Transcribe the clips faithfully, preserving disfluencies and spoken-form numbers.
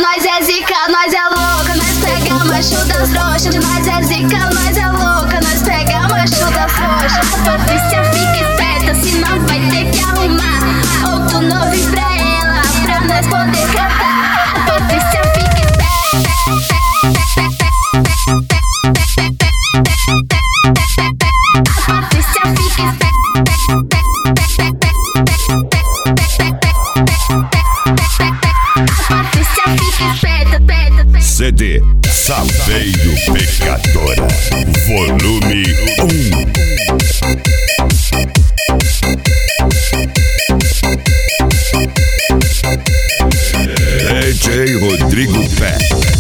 Nós é zica, nós é louca, nós pega macho das trouxas. Nós é zica, nós é louca, nós pega macho das trouxas. A Patrícia fica esperta, senão vai ter que arrumar outro novo pra ela, pra nós poder cantar. A Patrícia fica esperta. A Patrícia fica esperta. C D Saveiro Pecadora, volume um. D J Rodrigo Pé.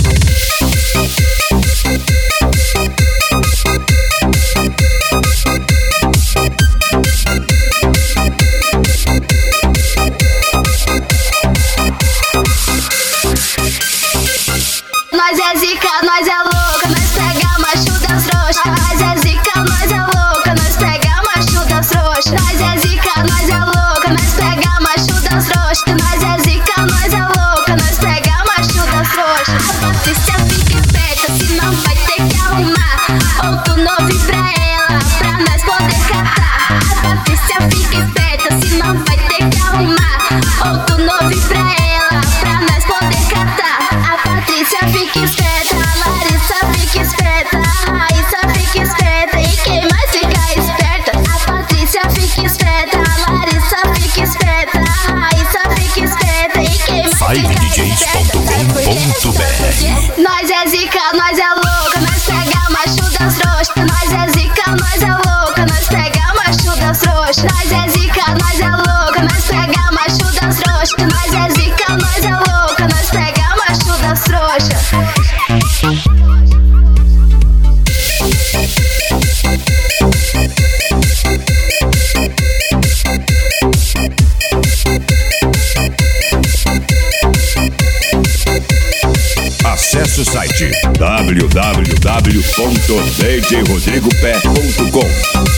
Nós é zica, nós é louca, nós pega macho das trouxas. Nós é zica, nós é louca, nós pega macho das trouxas. Nós é zica, nós é louca, nós pega macho das trouxas. Nós é zica, nós é louca, nós pega macho das trouxas. A Patrícia fica esperta, senão vai ter que arrumar outro novo pra ela, pra nós poder cantar. A Patrícia fica esperta, senão vai ter que arrumar outro novo pra ela, pra nós poder cantar. A Patrícia fica esperta, a Larissa fica esperta, a Raíssa fica esperta e quem mais fica esperta? A Patrícia fica esperta, a Larissa fica esperta, a Raíssa fica esperta e quem mais five fica D Js ponto com ponto B R. Nós é zica, nós é louca, nós pega macho das trouxas. Nós é zica, nós é louca, nós pega macho das trouxas. Nós é zica, nós é louca, nós pega macho das trouxas. Nós é zica, nós é louca, nós pega macho das trouxas. Acesse o site w w w ponto d j rodrigo pé ponto com.